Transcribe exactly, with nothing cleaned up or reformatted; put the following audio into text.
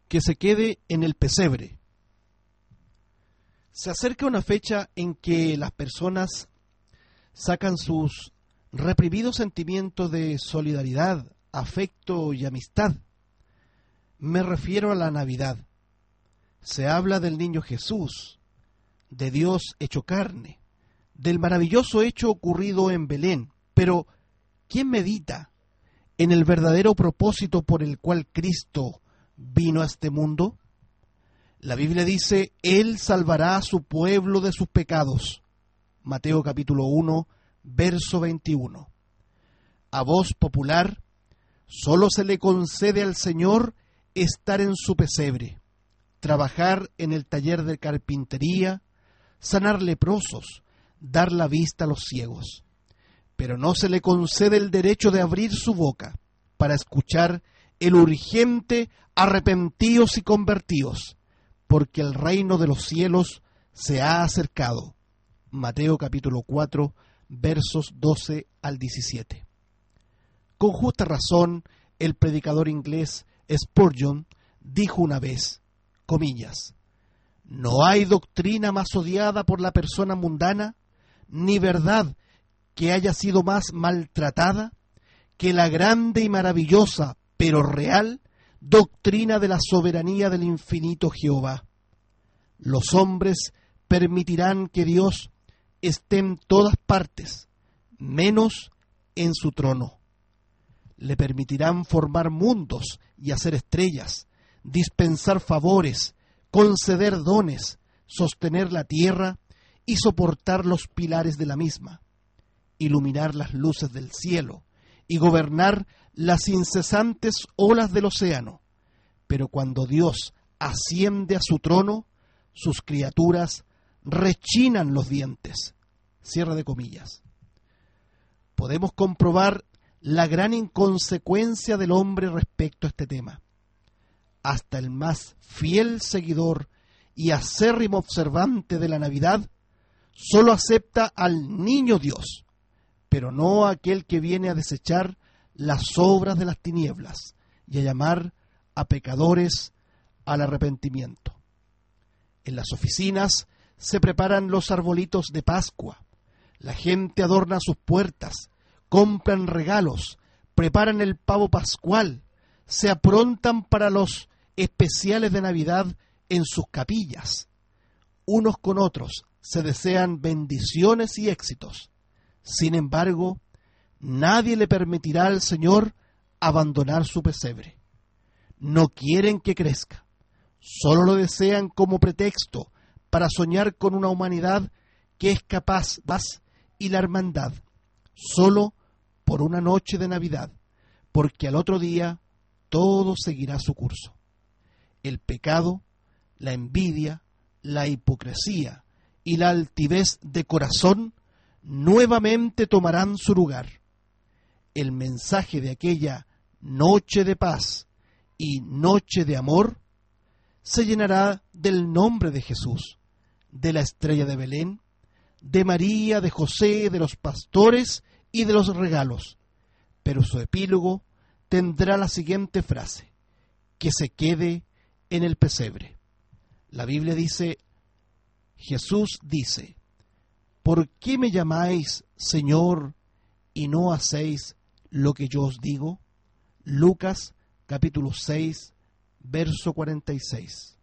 que se quede en el pesebre. Se acerca una fecha en que las personas sacan sus reprimidos sentimientos de solidaridad, afecto y amistad. Me refiero a la Navidad. Se habla del niño Jesús, de Dios hecho carne, del maravilloso hecho ocurrido en Belén. Pero, ¿quién medita en el verdadero propósito por el cual Cristo vino a este mundo? La Biblia dice, Él salvará a su pueblo de sus pecados. Mateo capítulo uno, verso veintiuno. A voz popular, solo se le concede al Señor estar en su pesebre, trabajar en el taller de carpintería, sanar leprosos, dar la vista a los ciegos. Pero no se le concede el derecho de abrir su boca para escuchar el urgente arrepentíos y convertíos, porque el reino de los cielos se ha acercado. Mateo capítulo cuatro, versos doce al diecisiete. Con justa razón, el predicador inglés Spurgeon dijo una vez, comillas, no hay doctrina más odiada por la persona mundana, ni verdad que haya sido más maltratada, que la grande y maravillosa, pero real, doctrina de la soberanía del infinito Jehová. Los hombres permitirán que Dios esté en todas partes, menos en su trono. Le permitirán formar mundos y hacer estrellas, dispensar favores, conceder dones, sostener la tierra y soportar los pilares de la misma, iluminar las luces del cielo y gobernar las incesantes olas del océano. Pero cuando Dios asciende a su trono, sus criaturas rechinan los dientes. Cierre de comillas. Podemos comprobar la gran inconsecuencia del hombre respecto a este tema. Hasta el más fiel seguidor y acérrimo observante de la Navidad solo acepta al niño Dios, pero no a aquel que viene a desechar las obras de las tinieblas y a llamar a pecadores al arrepentimiento. En las oficinas se preparan los arbolitos de Pascua, la gente adorna sus puertas, compran regalos, preparan el pavo pascual, se aprontan para los especiales de Navidad en sus capillas. Unos con otros se desean bendiciones y éxitos. Sin embargo, nadie le permitirá al Señor abandonar su pesebre. No quieren que crezca, solo lo desean como pretexto para soñar con una humanidad que es capaz de paz y la hermandad, solo por una noche de Navidad, porque al otro día todo seguirá su curso. El pecado, la envidia, la hipocresía y la altivez de corazón nuevamente tomarán su lugar. El mensaje de aquella noche de paz y noche de amor se llenará del nombre de Jesús, de la estrella de Belén, de María, de José, de los pastores y de los regalos. Pero su epílogo tendrá la siguiente frase: que se quede en el pesebre. La Biblia dice, Jesús dice, ¿por qué me llamáis Señor y no hacéis lo que yo os digo? Lucas capítulo seis, verso cuarenta y seis.